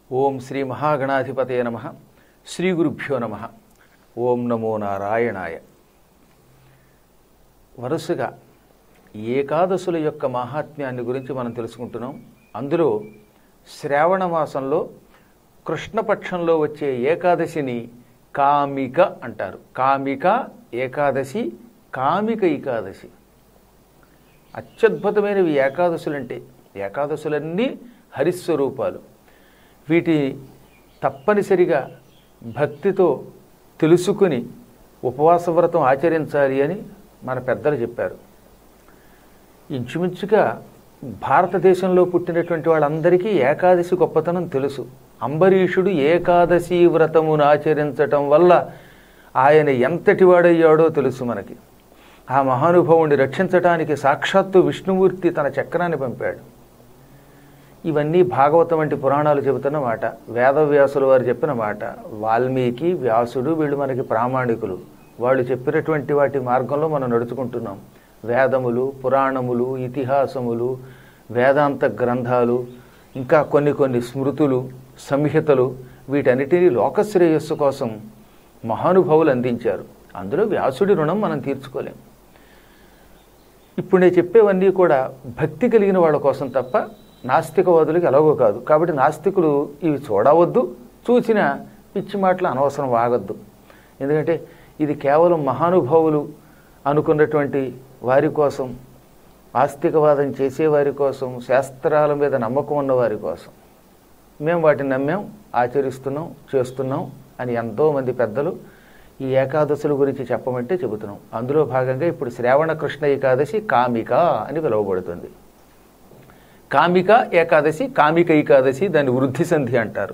ఓం శ్రీ మహాగణాధిపతయ నమః. శ్రీ గురుభ్యో నమః. ఓం నమో నారాయణాయ. వరుసగా ఏకాదశుల యొక్క మహాత్మ్యాన్ని గురించి మనం తెలుసుకుంటున్నాం. అందులో శ్రావణ మాసంలో కృష్ణపక్షంలో వచ్చే ఏకాదశిని కామిక అంటారు. కామిక ఏకాదశి, కామిక ఏకాదశి. అత్యద్భుతమైనవి ఏకాదశులంటే. ఏకాదశులన్నీ హరిస్వరూపాలు. వీటిని తప్పనిసరిగా భక్తితో తెలుసుకుని ఉపవాస వ్రతం ఆచరించాలి అని మన పెద్దలు చెప్పారు. ఇంచుమించుగా భారతదేశంలో పుట్టినటువంటి వాళ్ళందరికీ ఏకాదశి గొప్పతనం తెలుసు. అంబరీషుడు ఏకాదశి వ్రతమును ఆచరించటం వల్ల ఆయన ఎంతటి వాడయ్యాడో తెలుసు మనకి. ఆ మహానుభావుడిని రక్షించటానికి సాక్షాత్తు విష్ణుమూర్తి తన చక్రాన్ని పంపాడు. ఇవన్నీ భాగవతం వంటి పురాణాలు చెబుతున్న మాట, వేదవ్యాసుల వారు చెప్పిన మాట. వాల్మీకి, వ్యాసుడు వీళ్ళు మనకి ప్రామాణికులు. వాళ్ళు చెప్పినటువంటి వాటి మార్గంలో మనం నడుచుకుంటున్నాం. వేదములు, పురాణములు, ఇతిహాసములు, వేదాంత గ్రంథాలు, ఇంకా కొన్ని స్మృతులు, సంహితలు, వీటన్నిటినీ లోకశ్రేయస్సు కోసం మహానుభావులు అందించారు. అందులో వ్యాసుడి రుణం మనం తీర్చుకోలేం. ఇప్పుడు నేను చెప్పేవన్నీ కూడా భక్తి కలిగిన వాళ్ళ కోసం తప్ప నాస్తికవాదులకి ఎలాగో కాదు. కాబట్టి నాస్తికులు ఇవి చూడవద్దు, చూసిన పిచ్చి మాటలు అనవసరం వాగద్దు. ఎందుకంటే ఇది కేవలం మహానుభావులు అనుకున్నటువంటి వారి కోసం, ఆస్తికవాదం చేసేవారి కోసం, శాస్త్రాల మీద నమ్మకం ఉన్న వారి కోసం. మేము వాటిని నమ్మాం, ఆచరిస్తున్నాం, చేస్తున్నాం అని ఎంతోమంది పెద్దలు ఈ ఏకాదశుల గురించి చెప్పమంటే చెబుతున్నాం. అందులో భాగంగా ఇప్పుడు శ్రావణ కృష్ణ ఏకాదశి కామిక అని పిలువబడుతుంది. కామిక ఏకాదశి, కామిక ఏకాదశి, దాన్ని వృద్ధి సంధి అంటారు.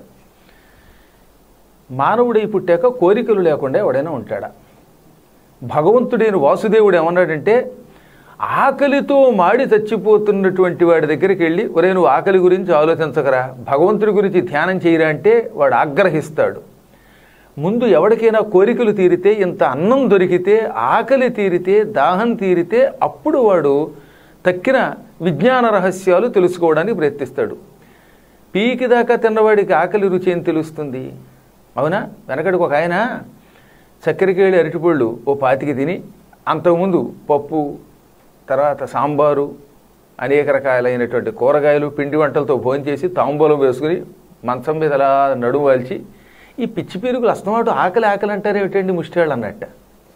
మానవుడై పుట్టాక కోరికలు లేకుండా ఎవడైనా ఉంటాడా? భగవంతుడైన వాసుదేవుడు ఏమన్నాడంటే, ఆకలితో మాడి చచ్చిపోతున్నటువంటి వాడి దగ్గరికి వెళ్ళి, ఒరే నువ్వు ఆకలి గురించి ఆలోచించకరా, భగవంతుడి గురించి ధ్యానం చేయరా అంటే వాడు ఆగ్రహిస్తాడు. ముందు ఎవరికైనా కోరికలు తీరితే, ఇంత అన్నం దొరికితే, ఆకలి తీరితే, దాహం తీరితే అప్పుడు వాడు తక్కిన విజ్ఞాన రహస్యాలు తెలుసుకోవడానికి ప్రయత్నిస్తాడు. పీకి దాకా తిన్నవాడికి ఆకలి రుచి ఏం తెలుస్తుంది? అవునా? వెనకడికి ఒక ఆయన చక్కెరకేళి అరటిపళ్ళు ఓ 25 తిని, అంతకుముందు పప్పు, తర్వాత సాంబారు, అనేక రకాలైనటువంటి కూరగాయలు, పిండి వంటలతో భోంచేసి తాంబూలం వేసుకుని మంచం మీద అలా నడుము వాల్చి, ఈ పిచ్చి పీరుగులు అస్తమాటు ఆకలి ఆకలి అంటారు ఏమిటండి ముష్టివాళ్ళు అన్నట్ట.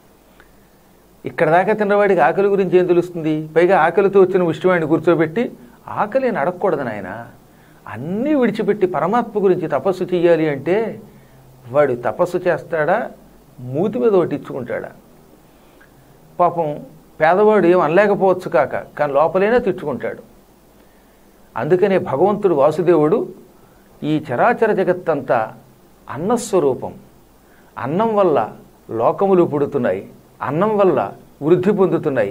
ఇక్కడ దాకా తిన్నవాడికి ఆకలి గురించి ఏం తెలుస్తుంది? పైగా ఆకలితో వచ్చిన ముష్టివాడిని కూర్చోబెట్టి, ఆకలి అడగకూడదు నాయన, అన్నీ విడిచిపెట్టి పరమాత్మ గురించి తపస్సు చెయ్యాలి అంటే వాడు తపస్సు చేస్తాడా, మూతి మీద ఒకటి ఇచ్చుకుంటాడా? పాపం పేదవాడు ఏం అనలేకపోవచ్చు కానీ లోపలైనా తిట్టుకుంటాడు. అందుకనే భగవంతుడు వాసుదేవుడు ఈ చరాచర జగత్తంతా అన్నస్వరూపం. అన్నం వల్ల లోకములు పుడుతున్నాయి, అన్నం వల్ల వృద్ధి పొందుతున్నాయి.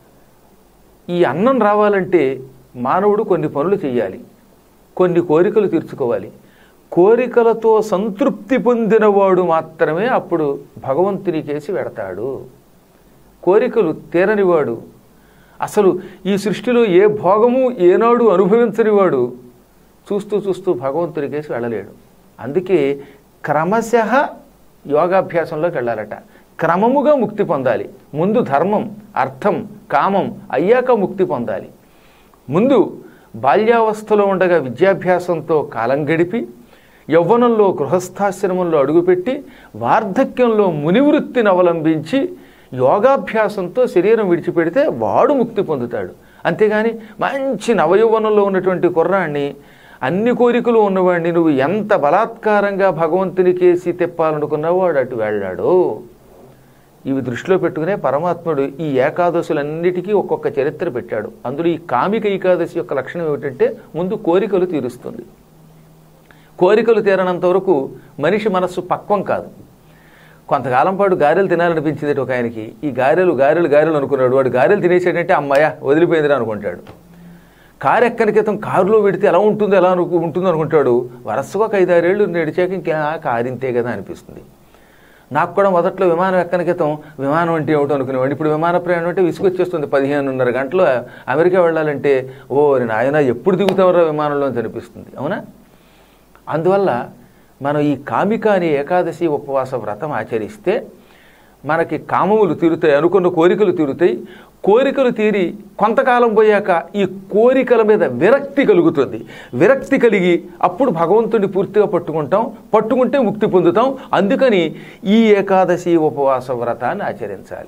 ఈ అన్నం రావాలంటే మానవుడు కొన్ని పనులు చేయాలి, కొన్ని కోరికలు తీర్చుకోవాలి. కోరికలతో సంతృప్తి పొందినవాడు మాత్రమే అప్పుడు భగవంతుని కేసి వెడతాడు. కోరికలు తీరనివాడు, అసలు ఈ సృష్టిలో ఏ భోగము ఏనాడు అనుభవించనివాడు చూస్తూ చూస్తూ భగవంతుని కేసి వెళ్ళలేడు. అందుకే క్రమశః యోగాభ్యాసంలోకి వెళ్ళాలట. క్రమముగా ముక్తి పొందాలి. ముందు ధర్మం, అర్థం, కామం అయ్యాక ముక్తి పొందాలి. ముందు బాల్యావస్థలో ఉండగా విద్యాభ్యాసంతో కాలం గడిపి, యవ్వనంలో గృహస్థాశ్రమంలో అడుగుపెట్టి, వార్ధక్యంలో మునివృత్తిని అవలంబించి యోగాభ్యాసంతో శరీరం విడిచిపెడితే వాడు ముక్తి పొందుతాడు. అంతేగాని మంచి నవయౌవనంలో ఉన్నటువంటి కుర్రాన్ని, అన్ని కోరికలు ఉన్నవాడిని నువ్వు ఎంత బలాత్కారంగా భగవంతుని కేసి తిప్పాలనుకున్నావో వాడు అటు వెళ్ళాడు. ఇవి దృష్టిలో పెట్టుకునే పరమాత్ముడు ఈ ఏకాదశులన్నిటికీ ఒక్కొక్క చరిత్ర పెట్టాడు. అందులో ఈ కామిక ఏకాదశి యొక్క లక్షణం ఏమిటంటే ముందు కోరికలు తీరుస్తుంది. కోరికలు తీరనంత వరకు మనిషి మనస్సు పక్వం కాదు. కొంతకాలం పాటు గారెలు తినాలనిపించింది ఒక ఆయనకి. ఈ గారెలు అనుకున్నాడు. వాడు గారెలు తినేసాడంటే అమ్మాయ వదిలిపోయిందిరా అనుకుంటాడు. కారు ఎక్కని క్రితం కారులో పెడితే ఎలా ఉంటుందో అనుకుంటాడు. వరసగా ఒక 5-6 ఏళ్ళు నడిచాక ఇంకా కారింతే కదా అనిపిస్తుంది. నాకు కూడా మొదట్లో విమానం ఎక్కని క్రితం విమానం అంటే ఏమిటో అనుకునేవాడిని. ఇప్పుడు విమాన ప్రయాణం అంటే విసుగొచ్చేస్తుంది. 15:30 గంటలు అమెరికా వెళ్ళాలంటే ఓ నాయన ఎప్పుడు దిగుతామరా విమానంలో అని అనిపిస్తుంది. అవునా? అందువల్ల మనం ఈ కామిక అనే ఏకాదశి ఉపవాస వ్రతం ఆచరిస్తే మనకి కామములు తీరుతాయి, అనుకున్న కోరికలు తీరుతాయి. కోరికలు తీరి కొంతకాలం పోయాక ఈ కోరికల మీద విరక్తి కలుగుతుంది. విరక్తి కలిగి అప్పుడు భగవంతుడిని పూర్తిగా పట్టుకుంటే ముక్తి పొందుతాం. అందుకని ఈ ఏకాదశి ఉపవాస వ్రతాన్ని ఆచరించాలి.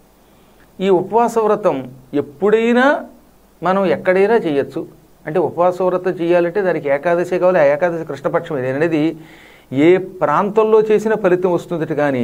ఈ ఉపవాస వ్రతం ఎప్పుడైనా మనం ఎక్కడైనా చేయొచ్చు. అంటే ఉపవాస వ్రతం చేయాలంటే దానికి ఏకాదశి కావాలి. ఆ ఏకాదశి కృష్ణపక్షం అనేది ఏ ప్రాంతంలో చేసిన ఫలితం వస్తుంది. కానీ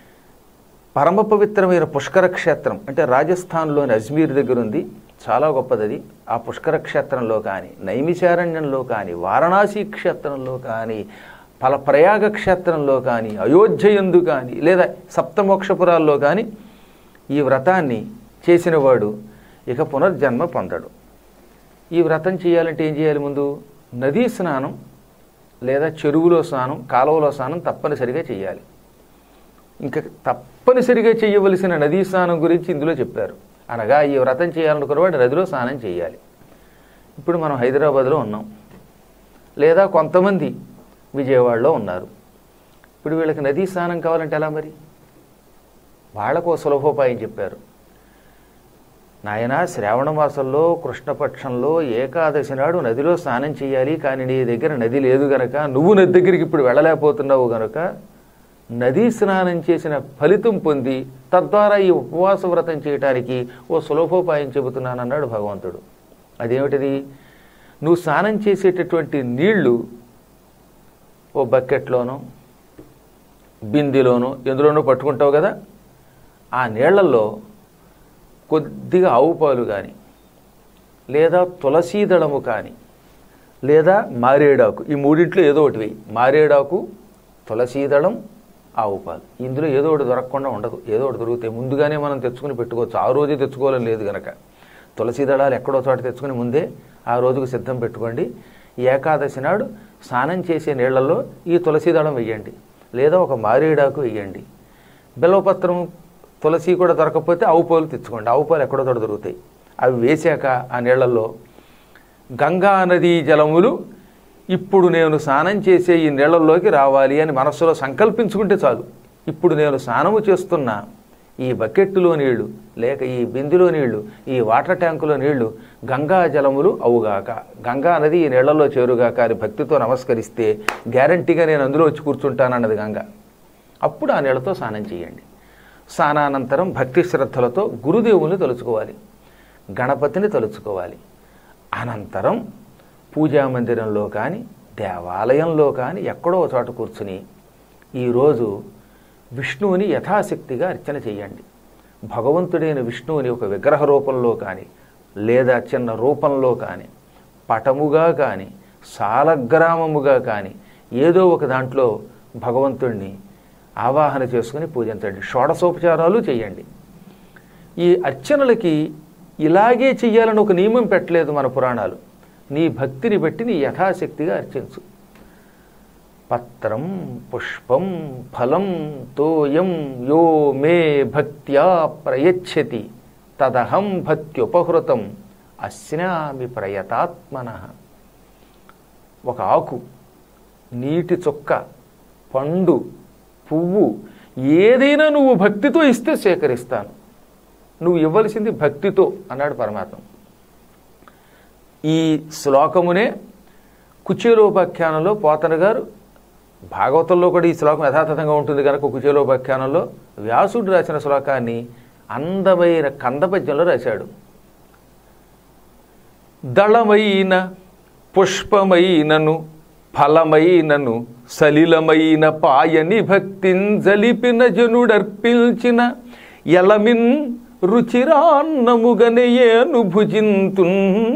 పరమ పవిత్రమైన పుష్కర క్షేత్రం అంటే రాజస్థాన్లోని అజ్మీర్ దగ్గర ఉంది, చాలా గొప్పది. ఆ పుష్కర క్షేత్రంలో కానీ, నైమిషారణ్యంలో కానీ, వారణాసి క్షేత్రంలో కానీ, ప్రయాగ క్షేత్రంలో కానీ, అయోధ్యయందు కానీ, లేదా సప్తమోక్షపురాల్లో కానీ ఈ వ్రతాన్ని చేసినవాడు ఇక పునర్జన్మ పొందడు. ఈ వ్రతం చేయాలంటే ఏం చేయాలి? ముందు నదీ స్నానం లేదా చెరువులో స్నానం, కాలువలో స్నానం తప్పనిసరిగా చేయాలి. ఇంకా తప్పనిసరిగా చేయవలసిన నదీ స్నానం గురించి ఇందులో చెప్పారు. అనగా ఈ వ్రతం చేయాలనుకున్నవాడు నదిలో స్నానం చేయాలి. ఇప్పుడు మనం హైదరాబాద్లో ఉన్నాం, లేదా కొంతమంది విజయవాడలో ఉన్నారు. ఇప్పుడు వీళ్ళకి నదీ స్నానం కావాలంటే ఎలా? మరి వాళ్ళకు సులభోపాయం చెప్పారు. నాయన, శ్రావణ మాసంలో కృష్ణపక్షంలో ఏకాదశి నాడు నదిలో స్నానం చేయాలి. కానీ నీ దగ్గర నది లేదు గనక, నువ్వు నది దగ్గరికి ఇప్పుడు వెళ్ళలేకపోతున్నావు గనక నదీ స్నానం చేసిన ఫలితం పొంది తద్వారా ఈ ఉపవాస వ్రతం చేయటానికి ఓ సులభోపాయం చెబుతున్నానన్నాడు భగవంతుడు. అదేమిటిది? నువ్వు స్నానం చేసేటటువంటి నీళ్లు ఓ బకెట్లోనో బిందెలోనో ఎందులోనో పట్టుకుంటావు కదా, ఆ నీళ్లలో కొద్దిగా ఆవు పాలు కానీ, లేదా తులసీదళము కానీ, లేదా మారేడాకు, ఈ మూడింట్లో ఏదో ఒకటి వేయి. మారేడాకు, తులసీదళం, ఆవు పాలు. ఇందులో ఏదో ఒకటి దొరకకుండా ఉండదు. ఏదో ఒకటి దొరుకుతాయి. ముందుగానే మనం తెచ్చుకుని పెట్టుకోవచ్చు. ఆ రోజే తెచ్చుకోవాలని లేదు కనుక తులసీదళాలు ఎక్కడో చోట తెచ్చుకుని ముందే ఆ రోజుకు సిద్ధం పెట్టుకోండి. ఏకాదశి నాడు స్నానం చేసే నీళ్లలో ఈ తులసీదళం వెయ్యండి, లేదా ఒక మారేడాకు వెయ్యండి. బెల్లపత్రం, తులసి కూడా దొరకకపోతే ఆవు పాలు తెచ్చుకోండి. ఆవు పాలు ఎక్కడో చోట దొరుకుతాయి. అవి వేసాక ఆ నీళ్లలో గంగా నదీ జలములు ఇప్పుడు నేను స్నానం చేసే ఈ నీళ్లలోకి రావాలి అని మనస్సులో సంకల్పించుకుంటే చాలు. ఇప్పుడు నేను స్నానము చేస్తున్న ఈ బకెట్టులో నీళ్లు, లేక ఈ బిందులో నీళ్లు, ఈ వాటర్ ట్యాంకులో నీళ్లు గంగా జలములు అవుగాక, గంగా నది ఈ నీళ్లలో చేరుగాక అని భక్తితో నమస్కరిస్తే గ్యారంటీగా నేను అందులో వచ్చి కూర్చుంటానన్నది గంగ. అప్పుడు ఆ నీళ్లతో స్నానం చేయండి. స్నానానంతరం భక్తి శ్రద్ధలతో గురుదేవుల్ని తలుచుకోవాలి, గణపతిని తలుచుకోవాలి. అనంతరం పూజామందిరంలో కానీ, దేవాలయంలో కానీ ఎక్కడో చోట కూర్చుని ఈరోజు విష్ణువుని యథాశక్తిగా అర్చన చేయండి. భగవంతుడైన విష్ణువుని ఒక విగ్రహ రూపంలో కానీ, లేదా చిన్న రూపంలో కానీ, పటముగా కానీ, సాలగ్రామముగా కానీ ఏదో ఒక దాంట్లో భగవంతుణ్ణి ఆవాహన చేసుకుని పూజించండి. షోడశోపచారాలు చేయండి. ఈ అర్చనలకి ఇలాగే చెయ్యాలని ఒక నియమం పెట్టలేదు మన పురాణాలు. నీ భక్తిని బట్టి నీ యథాశక్తిగా అర్చించు. పత్రం పుష్పం ఫలం తోయం యో మే భక్త్యా ప్రయచ్చతి తదహం భక్త్యుపహృతం అస్నామి ప్రయతాత్మనః. ఒక ఆకు, నీటి చుక్క, పండు, పువ్వు ఏదైనా నువ్వు భక్తితో ఇస్తే సేకరిస్తాను. నువ్వు ఇవ్వవలసింది భక్తితో అన్నాడు పరమాత్మ. ఈ శ్లోకమునే కుచేలోపాఖ్యానంలో పోతన గారు, భాగవతంలో కూడా ఈ శ్లోకం యథాతథంగా ఉంటుంది కనుక కుచేలోపాఖ్యానంలో వ్యాసుడు రాసిన శ్లోకాన్ని అందమైన కందపద్యంలో రాశాడు. దళమైన పుష్పమైనను ఫలమైనను సలిలమైన పాయని భక్తింజలిపిన జనుడర్పిల్చిన ఎలమిన్ రుచిరాన్నముగనయేను భుజింతున్.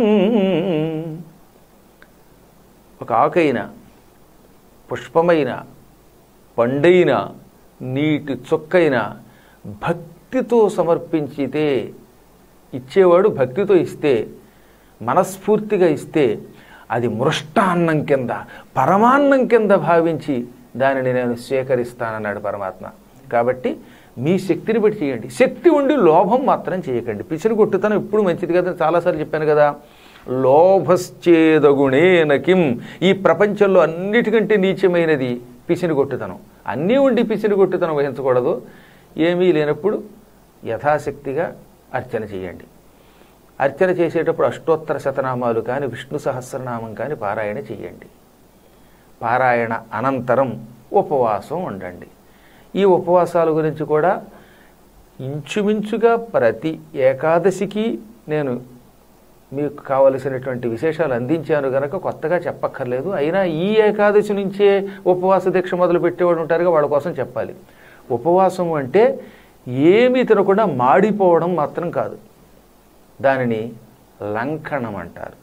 ఒక ఆకైన, పుష్పమైన, పండైన, నీటి చుక్కైన భక్తితో సమర్పించితే, ఇచ్చేవాడు భక్తితో ఇస్తే, మనస్ఫూర్తిగా ఇస్తే అది మృష్టాన్నం కింద, పరమాన్నం కింద భావించి దానిని నేను స్వీకరిస్తానన్నాడు పరమాత్మ. కాబట్టి మీ శక్తిని బట్టి చేయండి. శక్తి ఉండి లోభం మాత్రం చేయకండి. పిసిని కొట్టుతనం ఎప్పుడు మంచిది కదా, చాలాసార్లు చెప్పాను కదా. లోభశ్చేదగుణేన కిం. ఈ ప్రపంచంలో అన్నిటికంటే నీచమైనది పిసినిగొట్టుతనం. అన్నీ ఉండి పిసినిగొట్టుతనం వహించకూడదు. ఏమీ లేనప్పుడు యథాశక్తిగా అర్చన చేయండి. అర్చన చేసేటప్పుడు అష్టోత్తర శతనామాలు కానీ విష్ణు సహస్రనామం కానీ పారాయణ చేయండి. పారాయణ అనంతరం ఉపవాసం ఉండండి. ఈ ఉపవాసాల గురించి కూడా ఇంచుమించుగా ప్రతి ఏకాదశికి నేను మీకు కావలసినటువంటి విశేషాలు అందించాను గనక కొత్తగా చెప్పక్కర్లేదు. అయినా ఈ ఏకాదశి నుంచే ఉపవాస దీక్ష మొదలు పెట్టేవాడు ఉంటారుగా, వాళ్ళ కోసం చెప్పాలి. ఉపవాసం అంటే ఏమీ తినకుండా మాడిపోవడం మాత్రం కాదు. దానిని లంఘనం అంటారు.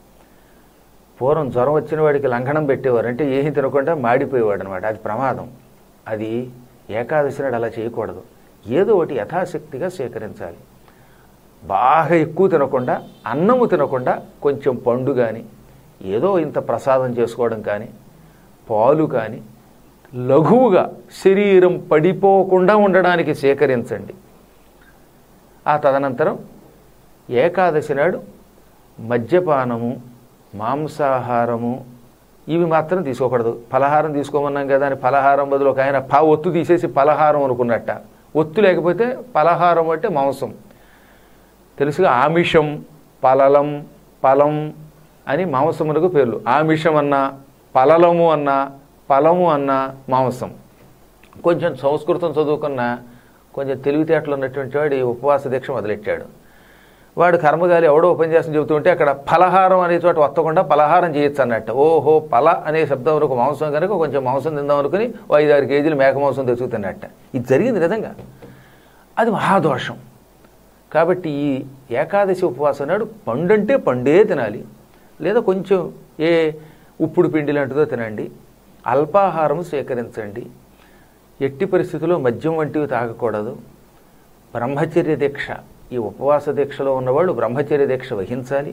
పూర్వం జ్వరం వచ్చిన వాడికి లంఘనం పెట్టేవారు, అంటే ఏమీ తినకుండా మాడిపోయేవాడు అనమాట. అది ప్రమాదం. అది ఏకాదశి నాడు అలా చేయకూడదు. ఏదో ఒకటి యథాశక్తిగా స్వీకరించాలి. బాగా ఎక్కువ తినకుండా, అన్నము తినకుండా కొంచెం పండు కానీ, ఏదో ఇంత ప్రసాదం చేసుకోవడం కానీ, పాలు కానీ లఘువుగా శరీరం పడిపోకుండా ఉండడానికి స్వీకరించండి. ఆ తదనంతరం ఏకాదశి నాడు మద్యపానము, మాంసాహారము ఇవి మాత్రం తీసుకోకూడదు. ఫలహారం తీసుకోమన్నాం కదా అని ఫలహారం బదులు ఒక ఆయన ఒత్తు తీసేసి ఫలహారం అనుకున్నట్ట. ఒత్తు లేకపోతే ఫలహారం అంటే మాంసం. తెలుసుగా ఆమిషం, పలలం, పలం అని మాంసములకు పేర్లు. ఆమిషం అన్నా, పలలము అన్నా, పలము అన్నా మాంసం. కొంచెం సంస్కృతం చదువుకున్న కొంచెం తెలివితేటలు ఉన్నటువంటి వాడు ఈ ఉపవాస దీక్ష మొదలెట్టాడు. వాడు కర్మగాలి ఎవడో ఉపన్యాసం చెబుతుంటే అక్కడ ఫలహారం అనే చోట వత్తకుండా పలహారం చేయొచ్చు అన్నట్టు. ఓహో, పల అనే శబ్దం వరకు మాంసం కనుక కొంచెం మాంసం తిందాం అనుకుని 5-6 కేజీలు మేక మాంసం తెచ్చుకుతున్నట్ట. ఇది జరిగింది నిజంగా. అది మహాదోషం. కాబట్టి ఈ ఏకాదశి ఉపవాసం నాడు పండంటే పండే తినాలి, లేదా కొంచెం ఏ ఉప్పుడు పిండి లాంటిదో తినండి. అల్పాహారం స్వీకరించండి. ఎట్టి పరిస్థితుల్లో మద్యం వంటివి తాగకూడదు. బ్రహ్మచర్య దీక్ష, ఈ ఉపవాస దీక్షలో ఉన్నవాళ్ళు బ్రహ్మచర్య దీక్ష వహించాలి.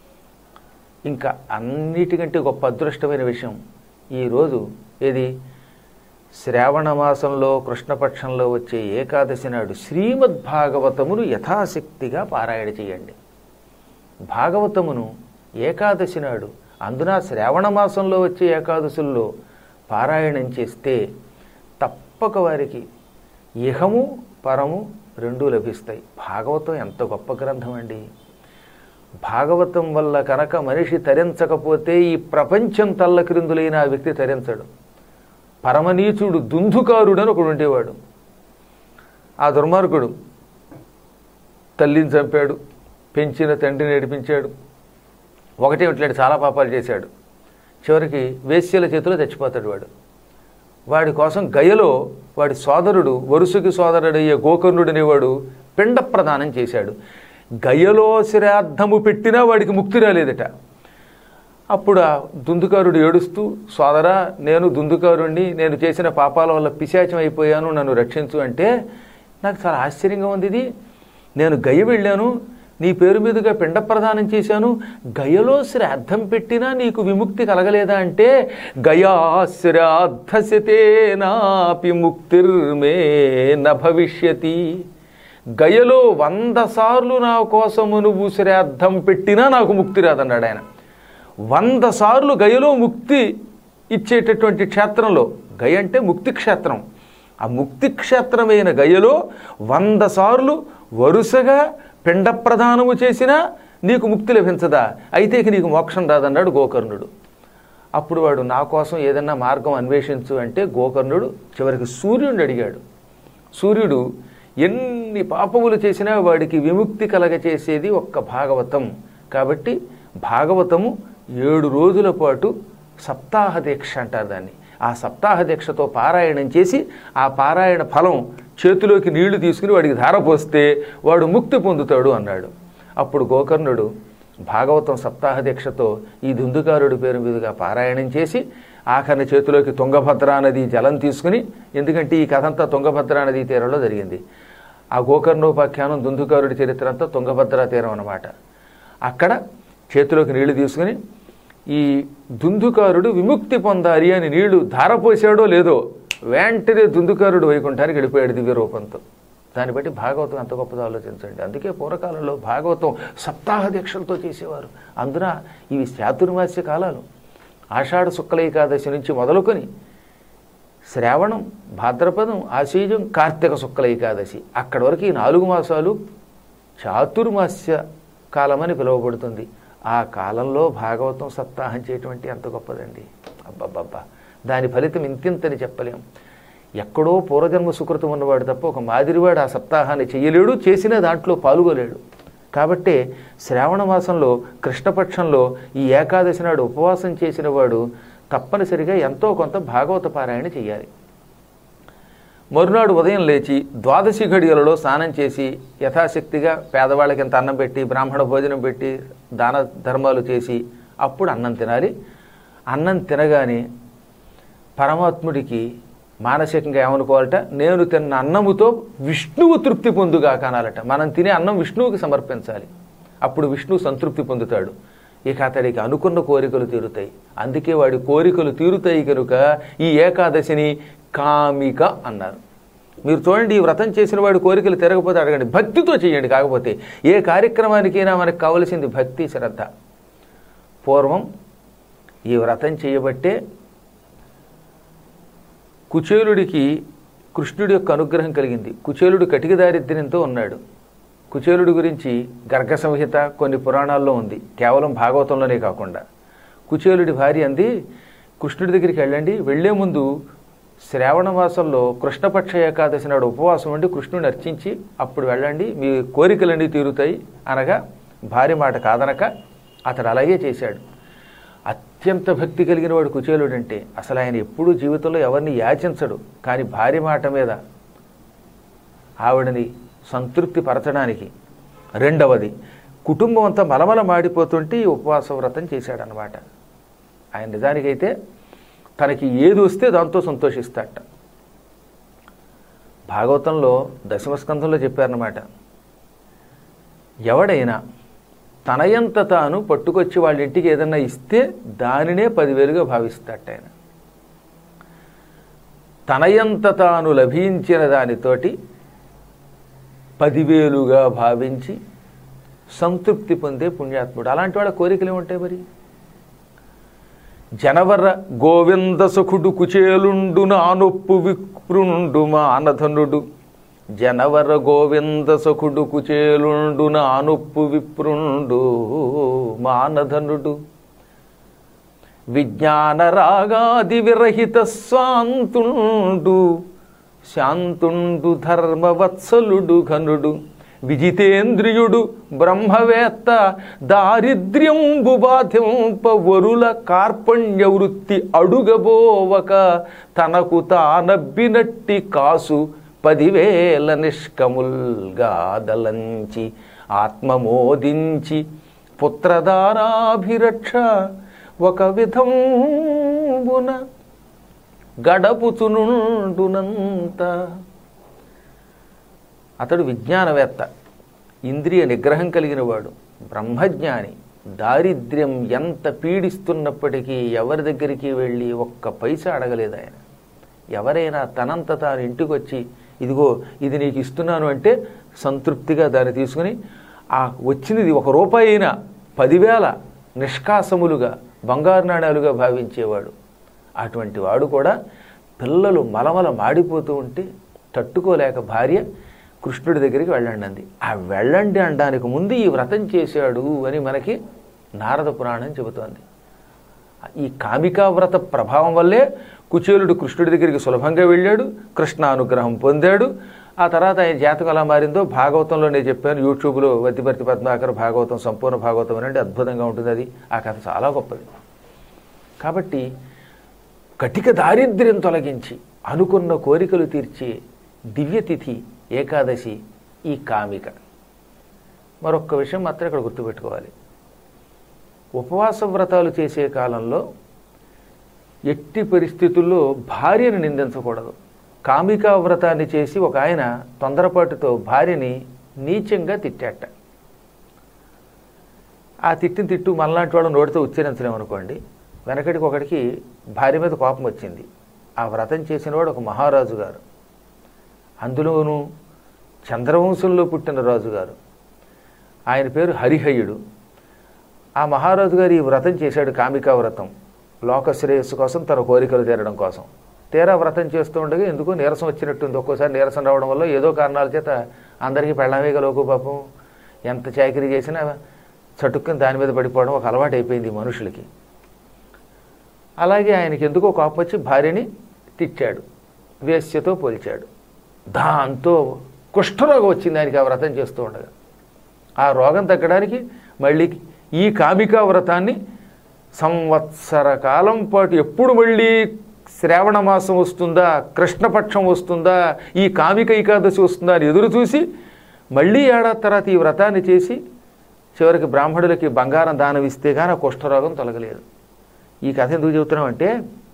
ఇంకా అన్నిటికంటే గొప్ప అదృష్టమైన విషయం ఈరోజు ఏది, శ్రావణ మాసంలో కృష్ణపక్షంలో వచ్చే ఏకాదశి నాడు శ్రీమద్భాగవతమును యథాశక్తిగా పారాయణ చేయండి. భాగవతమును ఏకాదశి నాడు, అందున శ్రావణ మాసంలో వచ్చే ఏకాదశుల్లో పారాయణం చేస్తే తప్పక వారికి ఇహము పరము రెండూ లభిస్తాయి. భాగవతం ఎంత గొప్ప గ్రంథం అండి. భాగవతం వల్ల కనుక మనిషి తరించకపోతే ఈ ప్రపంచం తల్లక్రిందులైన ఆ వ్యక్తి తరించడు. పరమనీచుడు దుందుకారుడని ఒకడు ఉండేవాడు. ఆ దుర్మార్గుడు తల్లిని చంపాడు, పెంచిన తండ్రిని ఏడిపించాడు, ఒకటే ఇట్లాంటి చాలా పాపాలు చేశాడు. చివరికి వేశ్యల చేతిలో చచ్చిపోతాడు వాడు. వాడి కోసం గయలో వాడి సోదరుడు, వరుసకి సోదరుడయ్యే గోకర్ణుడు అనేవాడు పిండ ప్రదానం చేశాడు. గయలో శ్రాద్ధము పెట్టినా వాడికి ముక్తి రాలేదట. అప్పుడు ఆ దుందుకారుడు ఏడుస్తూ, సోదరా, నేను దుందుకారుణ్ణి, నేను చేసిన పాపాల వల్ల పిశాచం అయిపోయాను, నన్ను రక్షించు అంటే, నాకు చాలా ఆశ్చర్యంగా ఉంది ఇది. నేను గయ వెళ్ళాను, నీ పేరు మీదుగా పిండ ప్రదానం చేశాను, గయలో శ్రాద్ధం పెట్టినా నీకు విముక్తి కలగలేదా అంటే, గయా శ్రాద్ధశతేనాపి ముక్తిర్మే న భవిష్యతి. గయలో 100 సార్లు నా కోసము నువ్వు శ్రాద్ధం పెట్టినా నాకు ముక్తి రాదన్నాడు ఆయన. 100 సార్లు గయలో ముక్తి ఇచ్చేటటువంటి క్షేత్రంలో, గయ అంటే ముక్తి క్షేత్రం, ఆ ముక్తి క్షేత్రమైన గయలో 100 సార్లు వరుసగా పిండ ప్రదానము చేసినా నీకు ముక్తి లభించదా, అయితే ఇక నీకు మోక్షం రాదన్నాడు గోకర్ణుడు. అప్పుడు వాడు నా కోసం ఏదన్నా మార్గం అన్వేషించు అంటే గోకర్ణుడు చివరికి సూర్యుడిని అడిగాడు. సూర్యుడు ఎన్ని పాపములు చేసినా వాడికి విముక్తి కలగచేసేది ఒక్క భాగవతం. కాబట్టి భాగవతము 7 రోజుల పాటు సప్తాహ దీక్ష అంటారు దాన్ని. ఆ సప్తాహ దీక్షతో పారాయణం చేసి ఆ పారాయణ ఫలం చేతిలోకి నీళ్లు తీసుకుని వాడికి ధారపోస్తే వాడు ముక్తి పొందుతాడు అన్నాడు. అప్పుడు గోకర్ణుడు భాగవతం సప్తాహ దీక్షతో ఈ దుందుకారుడి పేరు మీదుగా పారాయణం చేసి ఆఖరిని చేతిలోకి తుంగభద్రా నది జలం తీసుకుని, ఎందుకంటే ఈ కథ అంతా తుంగభద్రా నదీ తీరంలో జరిగింది. ఆ గోకర్ణోపాఖ్యానం దుందుకారుడి చరిత్ర అంతా తుంగభద్రా తీరం అన్నమాట. అక్కడ చేతిలోకి నీళ్లు తీసుకుని ఈ దుందుకారుడు విముక్తి పొందాలి అని నీళ్లు ధారపోసాడో లేదో వెంటనే దుందుకారుడు వైకుంఠానికి వెళ్ళిపోయాడు దివ్య రూపంతో. దాన్ని బట్టి భాగవతం ఎంత గొప్పదో ఆలోచించండి. అందుకే పూర్వకాలంలో భాగవతం సప్తాహ దీక్షలతో చేసేవారు. అందున ఇవి చాతుర్మాస్య కాలాలు. ఆషాఢ శుక్ల ఏకాదశి నుంచి మొదలుకొని శ్రావణం, భాద్రపదం, ఆశ్వీజం, కార్తీక శుక్ల ఏకాదశి అక్కడి వరకు ఈ 4 మాసాలు చాతుర్మాస్య కాలమని పిలువబడుతుంది. ఆ కాలంలో భాగవతం సప్తాహం చేయటం ఎంత గొప్పదండి. అబ్బబ్బబ్బా, దాని ఫలితం ఇంతింతని చెప్పలేం. ఎక్కడో పూర్వజన్మ సుకృతం ఉన్నవాడు తప్ప ఒక మాదిరివాడు ఆ సప్తాహాన్ని చేయలేడు, చేసిన దాంట్లో పాల్గొలేడు. కాబట్టే శ్రావణ మాసంలో కృష్ణపక్షంలో ఈ ఏకాదశి నాడు ఉపవాసం చేసిన వాడు తప్పనిసరిగా ఎంతో కొంత భాగవత పారాయణ చేయాలి. మరునాడు ఉదయం లేచి ద్వాదశి ఘడియలలో స్నానం చేసి యథాశక్తిగా పేదవాళ్ళకి ఇంత అన్నం పెట్టి బ్రాహ్మణ భోజనం పెట్టి దాన ధర్మాలు చేసి అప్పుడు అన్నం తినాలి. అన్నం తినగానే పరమాత్ముడికి మానసికంగా ఏమనుకోవాలట, నేను తిన్న అన్నముతో విష్ణువు తృప్తి పొందుగా కానాలట. మనం తినే అన్నం విష్ణువుకి సమర్పించాలి. అప్పుడు విష్ణువు సంతృప్తి పొందుతాడు. ఇక అతడికి అనుకున్న కోరికలు తీరుతాయి. అందుకే వాడి కోరికలు తీరుతాయి కనుక ఈ ఏకాదశిని కామిక అన్నారు. మీరు చూడండి, ఈ వ్రతం చేసిన వాడి కోరికలు తిరగకపోతే అడగండి, భక్తితో చేయండి. కాకపోతే ఏ కార్యక్రమానికైనా మనకు కావలసింది భక్తి, శ్రద్ధ. పూర్వం ఈ వ్రతం చేయబట్టే కుచేలుడికి కృష్ణుడి యొక్క అనుగ్రహం కలిగింది. కుచేలుడు కటిక దారిద్ర్యంతో ఉన్నాడు. కుచేలుడి గురించి గర్గ సంహిత కొన్ని పురాణాల్లో ఉంది, కేవలం భాగవతంలోనే కాకుండా. కుచేలుడి భార్య అంది, కృష్ణుడి దగ్గరికి వెళ్ళండి, వెళ్లే ముందు శ్రావణ మాసంలో కృష్ణపక్ష ఏకాదశి నాడు ఉపవాసం ఉండి కృష్ణుడిని అర్చించి అప్పుడు వెళ్ళండి, మీ కోరికలన్నీ తీరుతాయి అనగా భార్య మాట కాదనక అతడు అలాగే చేశాడు. అత్యంత భక్తి కలిగిన వాడు కుచేలుడు. అంటే అసలు ఆయన ఎప్పుడూ జీవితంలో ఎవరిని యాచించడు. కానీ భార్య మాట మీద ఆవిడని సంతృప్తి పరచడానికి, రెండవది కుటుంబం అంతా మలమల మాడిపోతుంటే ఈ ఉపవాస వ్రతం చేశాడనమాట. ఆయన నిజానికైతే తనకి ఏది వస్తే దాంతో సంతోషిస్తాడట. భాగవతంలో దశమస్కంధంలో చెప్పారన్నమాట, ఎవడైనా తనయంత తాను పట్టుకొచ్చి వాళ్ళ ఇంటికి ఏదన్నా ఇస్తే దానినే 10,000గా భావిస్తాడట ఆయన. తనయంత తాను లభించిన దానితోటి 10,000గా భావించి సంతృప్తి పొందే పుణ్యాత్ముడు. అలాంటి వాళ్ళ కోరికలు ఏముంటాయి మరి? జనవర గోవింద సుఖుడు కుచేలుండు నానొప్పు విప్రుండు మానధనుడు. జనవర గోవింద సుఖుడు కుచేలుండు నానొప్పు విప్రుండు మానధనుడు. విజ్ఞాన రాగాది విరహిత స్వాంతుండు శాంతుండు ధర్మవత్సలుడు ఘనుడు. విజితేంద్రియుడు బ్రహ్మవేత్త దారిద్ర్యంబు బాధింప వరుల కార్పణ్య వృత్తి అడుగబోవక తనకు తానబ్బినట్టి కాసు 10,000 నిష్కముల్గా దలంచి ఆత్మమోదించి పుత్రదారాభిరక్ష ఒక విధంబున గడపుచునుండునంత. అతడు విజ్ఞానవేత్త, ఇంద్రియ నిగ్రహం కలిగిన వాడు, బ్రహ్మజ్ఞాని. దారిద్ర్యం ఎంత పీడిస్తున్నప్పటికీ ఎవరి దగ్గరికి వెళ్ళి ఒక్క పైసా అడగలేదు ఆయన. ఎవరైనా తనంత తాను ఇంటికి వచ్చి ఇదిగో ఇది నీకు ఇస్తున్నాను అంటే సంతృప్తిగా దాన్ని తీసుకుని ఆ వచ్చినది 1 రూపాయి అయినా 10,000 నిష్కాసములుగా బంగారు నాణాలుగా భావించేవాడు. అటువంటి వాడు కూడా పిల్లలు మలమల మాడిపోతూ ఉంటే తట్టుకోలేక భార్య కృష్ణుడి దగ్గరికి వెళ్ళండి అంది. ఆ వెళ్ళండి అనడానికి ముందు ఈ వ్రతం చేశాడు అని మనకి నారద పురాణం చెబుతోంది. ఈ కామికా వ్రత ప్రభావం వల్లే కుచేలుడు కృష్ణుడి దగ్గరికి సులభంగా వెళ్ళాడు, కృష్ణానుగ్రహం పొందాడు. ఆ తర్వాత ఆయన జాతకం ఎలా మారిందో భాగవతంలో నేను చెప్పాను. యూట్యూబ్లో వతిపర్తి పద్మాకర్ భాగవతం, సంపూర్ణ భాగవతం అనండి, అద్భుతంగా ఉంటుంది అది. ఆ కథ చాలా గొప్పది. కాబట్టి కటిక దారిద్ర్యం తొలగించి అనుకున్న కోరికలు తీర్చే దివ్యతిథి ఏకాదశి ఈ కామిక. మరొక్క విషయం మాత్రం ఇక్కడ గుర్తుపెట్టుకోవాలి. ఉపవాస వ్రతాలు చేసే కాలంలో ఎట్టి పరిస్థితుల్లో భార్యను నిందించకూడదు. కామికా వ్రతాన్ని చేసి ఒక ఆయన తొందరపాటుతో భార్యని నీచంగా తిట్టాట. ఆ తిట్టిన తిట్టు మనలాంటి వాళ్ళు నోటితో ఉచ్చరించలేమనుకోండి. వెనకడికి ఒకడికి భార్య మీద కోపం వచ్చింది. ఆ వ్రతం చేసినవాడు ఒక మహారాజు గారు. అందులోనూ చంద్రవంశంలో పుట్టిన రాజుగారు. ఆయన పేరు హరిహయుడు. ఆ మహారాజు గారు ఈ వ్రతం చేశాడు, కామికా వ్రతం. లోక శ్రేయస్సు కోసం, తన కోరికలు తీరడం కోసం. తీరా వ్రతం చేస్తూ ఉండగా ఎందుకో నీరసం వచ్చినట్టుంది. ఒక్కోసారి నీరసం రావడం వల్ల ఏదో కారణాల చేత అందరికీ పెళ్ళామేగలోకు పాపం ఎంత చాకరీ చేసినా చటుక్కుని దాని మీద పడిపోవడం ఒక అలవాటు అయిపోయింది మనుషులకి. అలాగే ఆయనకి ఎందుకో కోపం వచ్చి భార్యని తిట్టాడు, వేశ్యతో పోల్చాడు. దాంతో కుష్ఠరోగం వచ్చింది ఆయనకి ఆ వ్రతం చేస్తూ ఉండగా. ఆ రోగం తగ్గడానికి మళ్ళీ ఈ కామికా వ్రతాన్ని సంవత్సర కాలం పాటు ఎప్పుడు మళ్ళీ శ్రావణ మాసం వస్తుందా, కృష్ణపక్షం వస్తుందా, ఈ కామిక ఏకాదశి వస్తుందా అని ఎదురు చూసి మళ్ళీ ఏడాది తర్వాత ఈ వ్రతాన్ని చేసి చివరికి బ్రాహ్మణులకి బంగారం దానం ఇస్తే కానీ ఆ కుష్ఠరోగం తొలగలేదు. ఈ కథ ఎందుకు చెబుతున్నామంటే,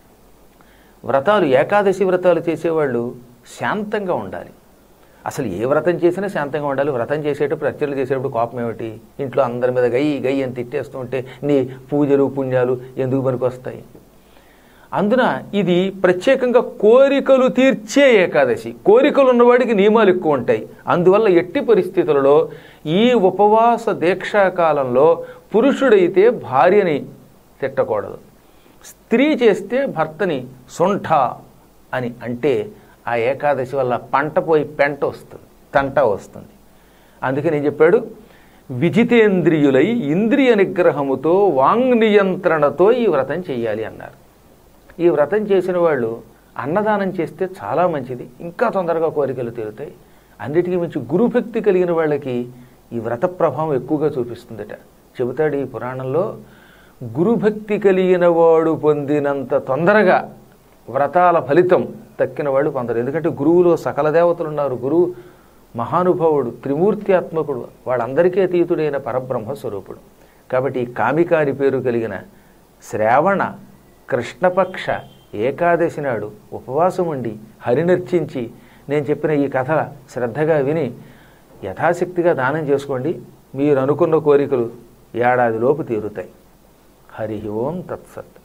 వ్రతాలు, ఏకాదశి వ్రతాలు చేసేవాళ్ళు శాంతంగా ఉండాలి. అసలు ఏ వ్రతం చేసినా శాంతంగా ఉండాలి. వ్రతం చేసేటప్పుడు, అర్చనలు చేసేటప్పుడు కోపం ఏమిటి? ఇంట్లో అందరి మీద గయ్యి గయ్యి అని తిట్టేస్తూ ఉంటే నీ పూజలు పుణ్యాలు ఎందుకు పనికొస్తాయి? అందున ఇది ప్రత్యేకంగా కోరికలు తీర్చే ఏకాదశి. కోరికలు ఉన్నవాడికి నియమాలు ఎక్కువ ఉంటాయి. అందువల్ల ఎట్టి పరిస్థితులలో ఈ ఉపవాస దీక్షాకాలంలో పురుషుడైతే భార్యని తిట్టకూడదు, స్త్రీ చేస్తే భర్తని సొంఠ అని అంటే ఆ ఏకాదశి వల్ల పంట పోయి పెంట వస్తుంది, తంట వస్తుంది. అందుకని నేను చెప్పాడు, విజితేంద్రియులై ఇంద్రియ నిగ్రహముతో వాంగ్ నియంత్రణతో ఈ వ్రతం చెయ్యాలి అన్నారు. ఈ వ్రతం చేసిన వాళ్ళు అన్నదానం చేస్తే చాలా మంచిది, ఇంకా తొందరగా కోరికలు తీరుతాయి. అన్నిటికీ మించి గురుభక్తి కలిగిన వాళ్ళకి ఈ వ్రత ప్రభావం ఎక్కువగా చూపిస్తుందట. చెబుతాడు ఈ పురాణంలో, గురుభక్తి కలిగిన వాడు పొందినంత తొందరగా వ్రతాల ఫలితం తక్కిన వాళ్ళు పొందరు. ఎందుకంటే గురువులో సకల దేవతలు ఉన్నారు. గురువు మహానుభావుడు, త్రిమూర్త్యాత్మకుడు, వాళ్ళందరికీ అతీతుడైన పరబ్రహ్మ స్వరూపుడు. కాబట్టి ఈ కామికారి పేరు కలిగిన శ్రావణ కృష్ణపక్ష ఏకాదశి నాడు ఉపవాసం ఉండి హరినర్చించి నేను చెప్పిన ఈ కథ శ్రద్ధగా విని యథాశక్తిగా దానం చేసుకోండి. మీరు అనుకున్న కోరికలు ఏడాదిలోపు తీరుతాయి. హరి ఓం తత్సత్.